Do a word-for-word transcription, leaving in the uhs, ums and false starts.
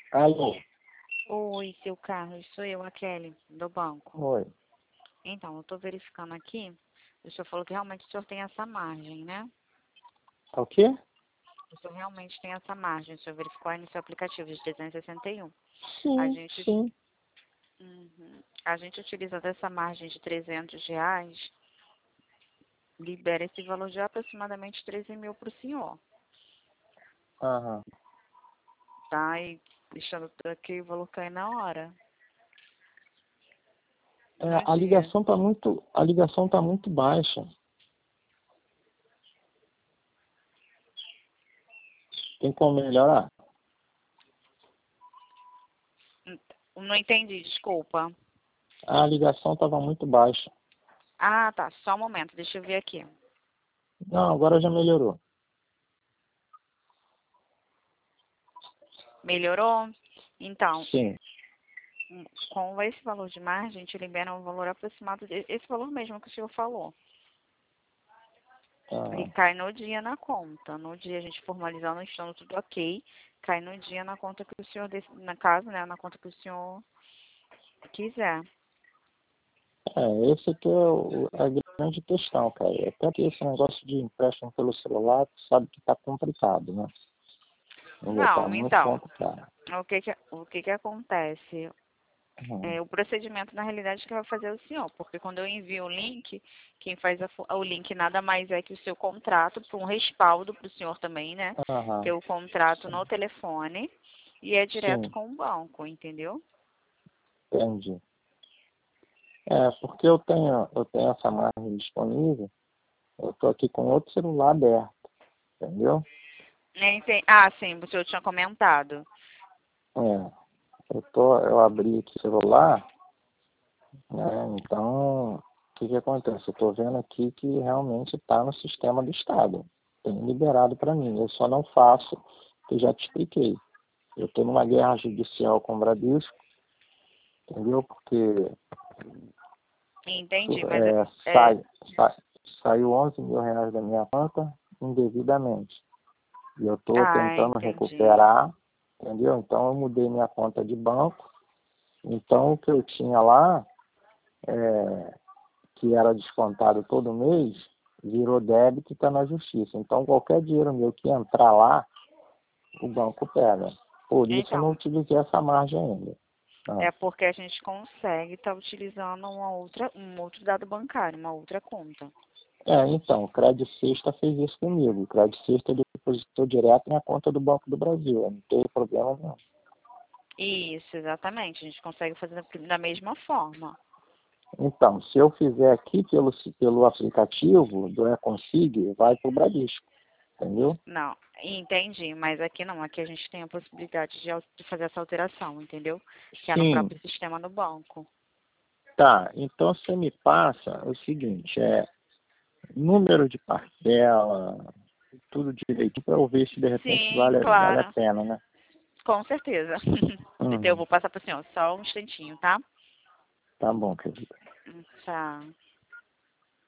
Alô? Oi, seu Carlos, sou eu, a Kelly, do banco. Oi. Então, eu estou verificando aqui, o senhor falou que realmente o senhor tem essa margem, né? Tá o quê? O senhor realmente tem essa margem, o senhor verificou aí no seu aplicativo de trezentos e sessenta e um. A Sim, gente, sim. uhum, a gente utiliza dessa margem de trezentos reais, libera esse valor de aproximadamente treze mil para o senhor, Aham. tá? E deixando aqui o valor cair na hora, É, no a dia. ligação tá muito, a ligação tá muito baixa. Tem como melhorar? Não entendi, desculpa. A ligação tava muito baixa. Ah, tá, só um momento, deixa eu ver aqui. Não, agora já melhorou. Melhorou? Então, Sim. com esse valor de margem, a gente libera um valor aproximado, de- esse valor mesmo que o senhor falou. E Aham. cai no dia na conta. No dia a gente formalizando, estando tudo ok, cai no dia na conta que o senhor, dec- na casa, né, na conta que o senhor quiser. É, esse aqui é o, a grande questão, cara. Até que esse negócio de empréstimo pelo celular, tu sabe que tá complicado, né? Ainda tá Não, muito então, complicado. o que que, o que que acontece? Uhum. É, o procedimento, na realidade, que vai fazer é o senhor, porque quando eu envio o link, quem faz a fo- o link nada mais é que o seu contrato, para um respaldo para o senhor também, né? Que Aham. é o contrato Sim. no telefone e é direto Sim, com o banco, entendeu? entendi. É, porque eu tenho, eu tenho essa margem disponível, eu tô aqui com outro celular aberto, entendeu? Enten- Ah, sim, o senhor tinha comentado. É, eu tô, eu abri aqui o celular, né? Então, o que que acontece? Eu tô vendo aqui que realmente está no sistema do Estado. Tem liberado para mim. Eu só não faço, que eu já te expliquei. Eu estou numa guerra judicial com o Bradesco, entendeu? Porque Entendi, mas é, é. sai, sai, saiu onze mil reais da minha conta indevidamente. E eu estou Ah, tentando entendi. recuperar, entendeu? Então eu mudei minha conta de banco. Então o que eu tinha lá, é, que era descontado todo mês, virou débito e está na justiça. Então qualquer dinheiro meu que entrar lá, o banco pega. Por isso eu não Então, utilizei essa margem ainda. Ah, é porque a gente consegue estar utilizando uma outra, um outro dado bancário, uma outra conta. É, então, o Credit Sexta fez isso comigo. O Credit Sexta ele depositou direto na conta do Banco do Brasil. Eu não teve problema nenhum. Isso, exatamente. A gente consegue fazer da da mesma forma. Então, se eu fizer aqui pelo, pelo aplicativo do eConsig, vai para o Bradesco, entendeu? Não, entendi, mas aqui não, aqui a gente tem a possibilidade de, al- de fazer essa alteração, entendeu? Que é no Sim, próprio sistema do banco. tá. Então você me passa o seguinte, é número de parcela, tudo direito, para eu ver se de repente Sim, vale, vale a claro, pena, né? com certeza. Então eu Uhum. vou passar para o senhor, só um instantinho, tá? Tá bom, querido. Tchau.